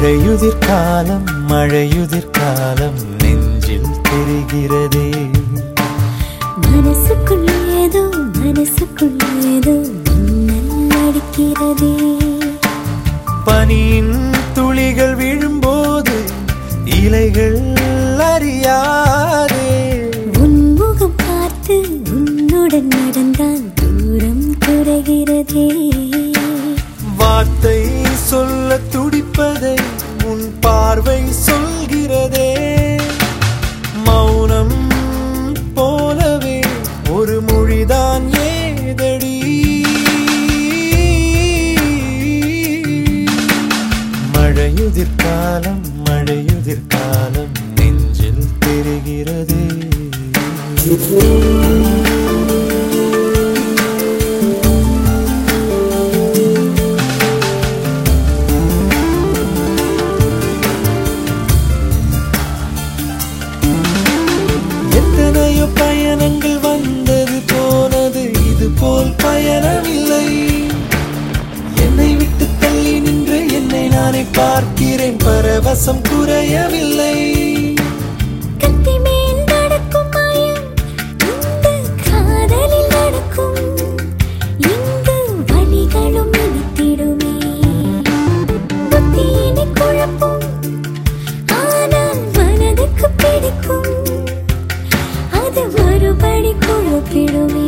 மழையுதிர் காலம் மழையுதிர் காலம் நெஞ்சில் தெரிகிறதே. மனசுக்குள் ஏதோ மின்னல் அடிக்கிறதே. பனியின் துளிகள் விழும்போது இலைகள் அறியாதே. உன்முகம் பார்த்து உன்னுடன் நடந்தால் தூரம் குறைகிறதே. வார்த்தை சொல்ல துடிப்பதை உன் பார்வை சொல்கிறதே. மௌனம் போலவே ஒரு மொழிதான் ஏதடி. மழையுதிர் காலம் மழையுதிர் காலம் நெஞ்சில் தெரிகிறதே. எத்தனையோ பயணங்கள் வந்தது போனது, இது போல் பயணமில்லை. என்னை விட்டு தள்ளி நின்று என்னை நானே பார்க்கிறேன், பரவசம் குறையவில்லை. கத்தி மேல் நடக்கும் மாயம் இந்த காதலில் நடக்கும். இங்கு வலிகளும் இனித்திடுமே. புத்தியினை குழப்பும், ஆனால் மனதுக்கு பிடிக்கும். அது மறுபடி குழப்பிடுமே.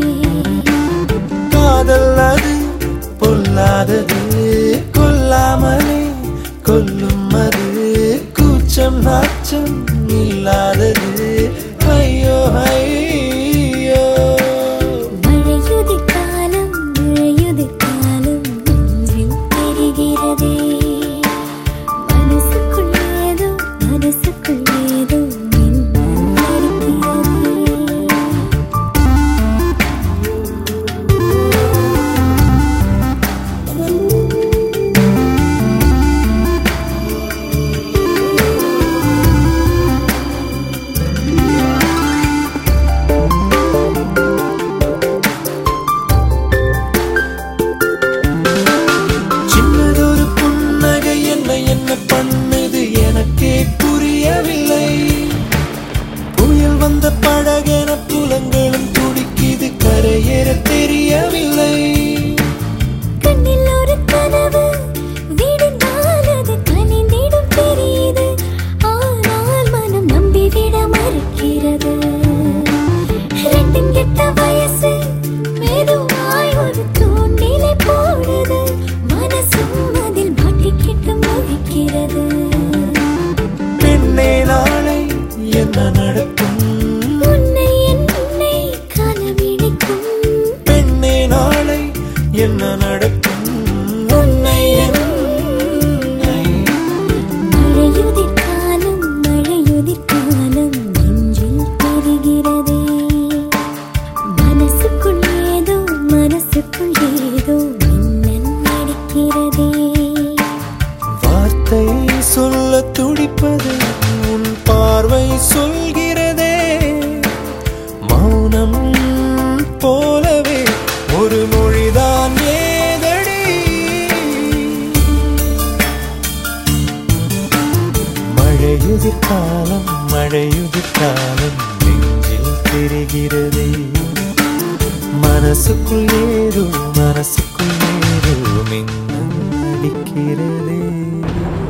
காதல் அது பொல்லாதது, கொல்லாமலே கொல்லும் அது. கூச்சம் நாச்சம் இல்லாதது. ஐயோ ஐயோ. மழையுதிர் காலம் நெஞ்சில் தெரிகிறதே. மனசுக்குள் ஏதோ மின்னல் அடிக்கிறதே. சின்னதொரு புன்னகை என்ன பண்ணுது எனக்கே புரியவில்லை. புயல் வந்த படகென புலங்களும் துடிக்குது, கரையேற தெரியவில்லை. கண்ணில் ஒரு கனவு விடுந்தால் அது கனிந்திடும் தெரியுது. ஆனால் மனம் நம்பிவிட மறுக்கிறது. ரெண்டும் கெட்ட வயசு மெதுவாய் ஒரு தூண்டிலை போடுது. மனசும் அதில் மாட்டிக்கிட்டு முழிக்கிறது. பெண்ணே நாளை என்ன நடக்கும்? என்னை காலமிடிக்கும். பெண்ணே நாளை என்ன நடக்கும்? உன்னை மழையுதிர் காலம் நெஞ்சில் தெரிகிறதே. மனசுக்குள் ஏதோ மின்னல் அடிக்கிறதே. வார்த்தை சொல்ல துடிப்பது உன் பார்வை சொல்கிறதே. மௌனம் போலவே ஒரு மொழிதான் ஏதடி. மழையுதிர் காலம் நெஞ்சில் தெரிகிறதே. மனசுக்குள் ஏதோ மின்னல் அடிக்கிறதே.